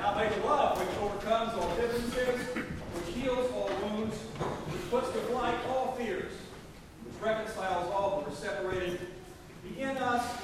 Now may the love which overcomes all differences, which heals all wounds, which puts to flight all fears, which reconciles all who are separated, be in us